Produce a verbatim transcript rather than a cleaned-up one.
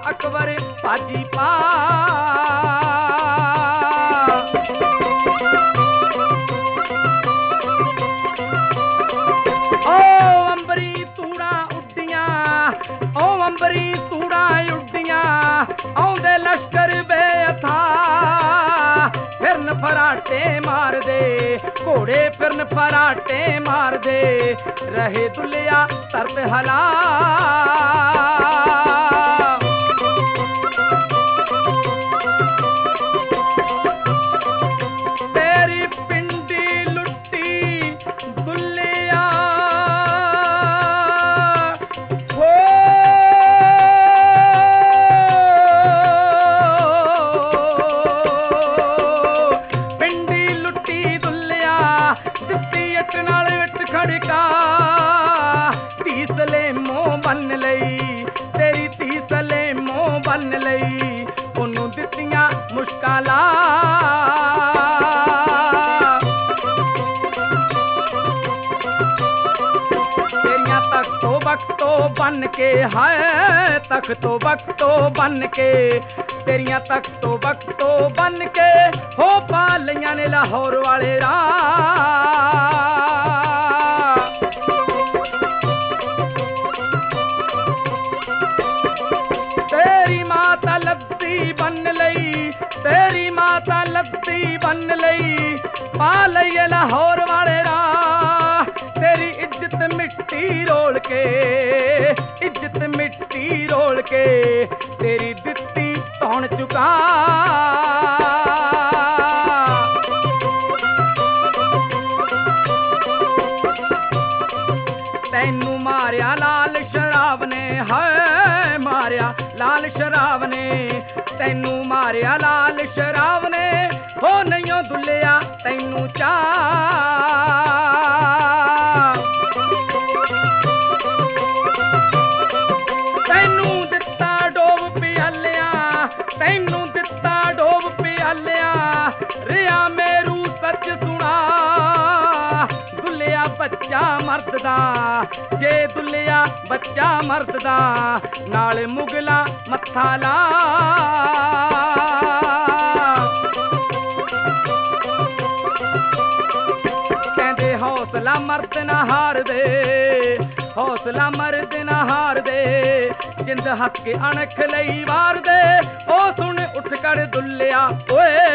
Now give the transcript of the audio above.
अकबर भाजी पा ओ अंबरी तूड़ा उड्डियां ओ अंबरी तूड़ा उड्डियां आउंदे लश्कर बेअथा फिरन फराटे मार दे घोड़े फिरन फराटे मार दे रहे दुलिया तरत हला तेरी पिंडी लुट्टी दुलिया हो पिंडी लुट्टी दुलिया दित्ती इट नाल इट खड़का तीसले मोह बन लई तेरी तीसले मोह बन लई ओनू दित्तियां मुश्किलां तेरियां तख्तो बख्तो बन के है तख्तो बख्तो बन के तेरियां तख्तो बख्तो बन के हो पा लईयां ने लाहौर वाले राह तेरी माता लद्दी बन लई तेरी माता लद्दी बन लई पा लईए लाहौर वाले राह तेरी इज्जत मिट्टी रोल के इज्जत मिट्टी रोल के तेरी दित्ती तौण चुका तैनू मारिया लाल शराब ने है मारिया लाल शराब ने तैनू मारिया लाल शराब ने हो नहीं दुलिया तैनू चा तैनू दिता डोब पियालिया तैनू दिता डोब पियालिया रिया मेरू सच सुना दुलिया बच्चा मर्द दा जे दुलिया बच्चा मर्द दा नाल मुगला मत्था ला कहंदे हौसला मर्द ना हार दे हौसला मर्द ना हार दे जिंद हक के अणख लई वार दे ओ सुन उठ कर दुलिया ओए